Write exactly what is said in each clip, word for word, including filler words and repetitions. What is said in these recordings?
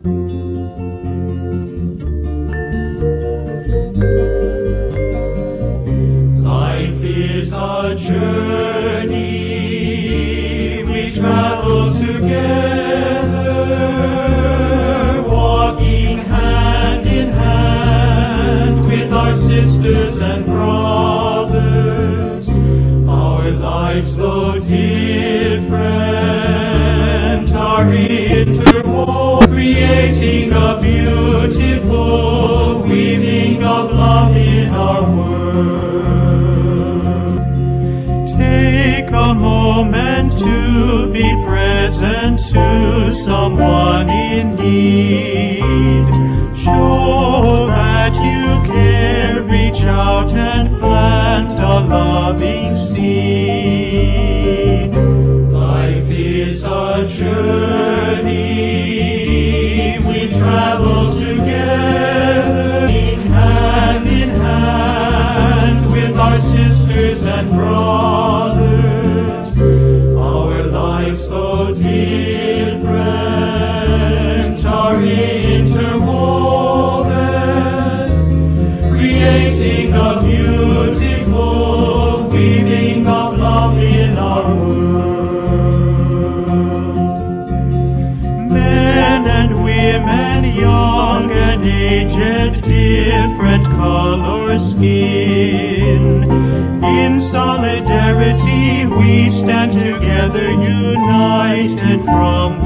Life is a journey we travel together, walking hand in hand with our sisters and brothers. Our lives, though different, are interwoven, creating a beautiful weaving of love in our world. Take a moment to be present to someone in need. Show that you care, reach out and plant a loving seed. Life is a journey we travel together, hand in hand with our sisters and brothers. Our lives, though different, are interwoven, creating a beautiful weaving of love in our world. Men and women, young and aged, different color skin, in solidarity we stand together, united from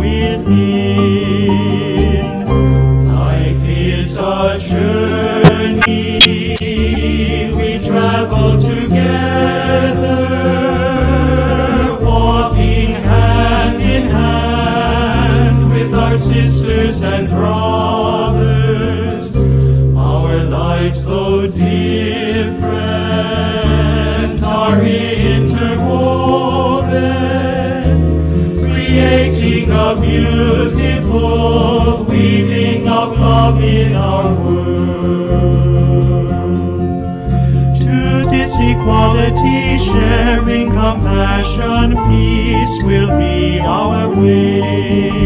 within. Life is a journey we travel together, walking hand in hand with our sisters and brothers. Our lives, though different, are interwoven, creating a beautiful weaving of love in our world. To this equality, sharing compassion, peace will be our way.